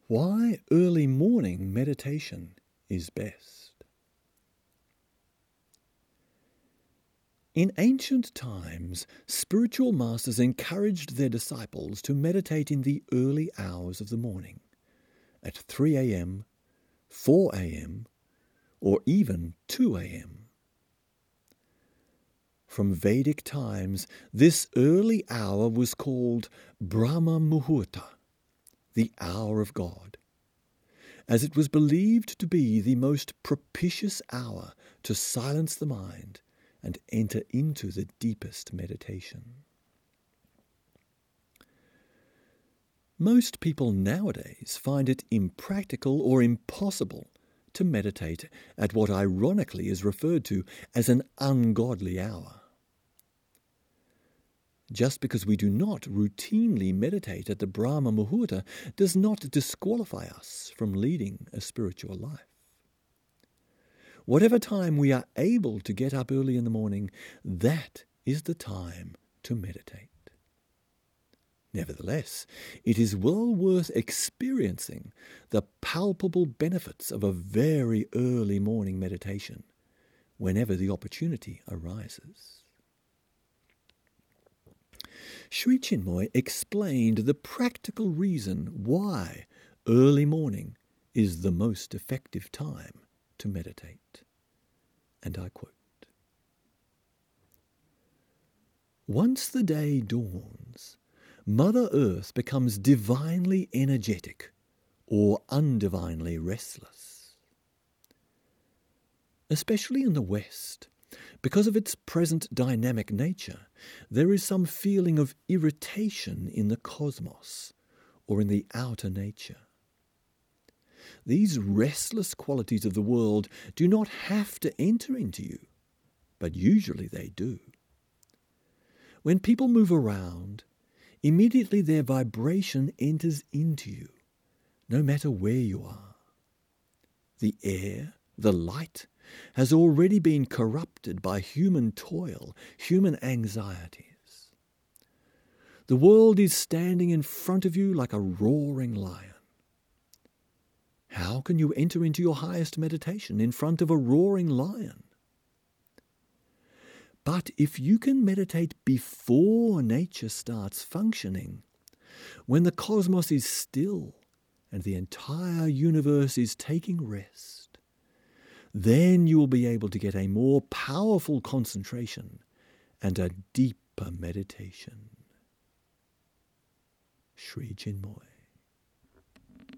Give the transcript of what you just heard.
Why early morning meditation is best. In ancient times, spiritual masters encouraged their disciples to meditate in the early hours of the morning, at 3 a.m., 4 a.m., or even 2 a.m. From Vedic times, this early hour was called Brahma Muhurta, the hour of God, as it was believed to be the most propitious hour to silence the mind and enter into the deepest meditation. Most people nowadays find it impractical or impossible to meditate at what ironically is referred to as an ungodly hour. Just because we do not routinely meditate at the Brahma Muhurta does not disqualify us from leading a spiritual life. Whatever time we are able to get up early in the morning, that is the time to meditate. Nevertheless, it is well worth experiencing the palpable benefits of a very early morning meditation whenever the opportunity arises. Sri Chinmoy explained the practical reason why early morning is the most effective time to meditate. And I quote, "Once the day dawns, Mother Earth becomes divinely energetic or undivinely restless. Especially in the West, because of its present dynamic nature, there is some feeling of irritation in the cosmos or in the outer nature. These restless qualities of the world do not have to enter into you, but usually they do. When people move around, immediately their vibration enters into you, no matter where you are. The air, the light, has already been corrupted by human toil, human anxieties. The world is standing in front of you like a roaring lion. How can you enter into your highest meditation in front of a roaring lion? But if you can meditate before nature starts functioning, when the cosmos is still and the entire universe is taking rest, then you will be able to get a more powerful concentration and a deeper meditation." Sri Chinmoy.